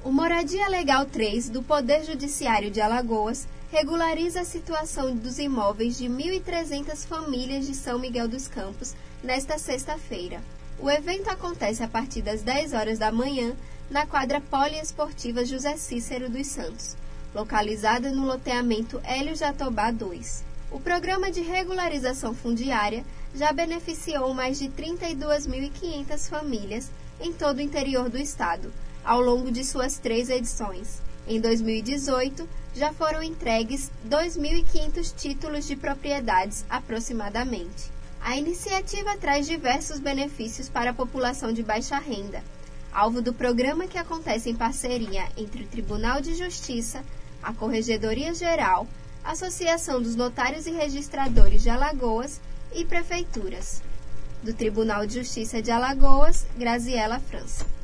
O Moradia Legal 3 do Poder Judiciário de Alagoas regulariza a situação dos imóveis de 1.300 famílias de São Miguel dos Campos nesta sexta-feira. O evento acontece a partir das 10 horas da manhã na quadra poliesportiva José Cícero dos Santos, localizada no loteamento Hélio Jatobá 2. O programa de regularização fundiária já beneficiou mais de 32.500 famílias em todo o interior do estado, ao longo de suas 3 edições. Em 2018, já foram entregues 2.500 títulos de propriedades aproximadamente. A iniciativa traz diversos benefícios para a população de baixa renda, alvo do programa que acontece em parceria entre o Tribunal de Justiça, a Corregedoria Geral, a Associação dos Notários e Registradores de Alagoas e prefeituras. Do Tribunal de Justiça de Alagoas, Graziela França.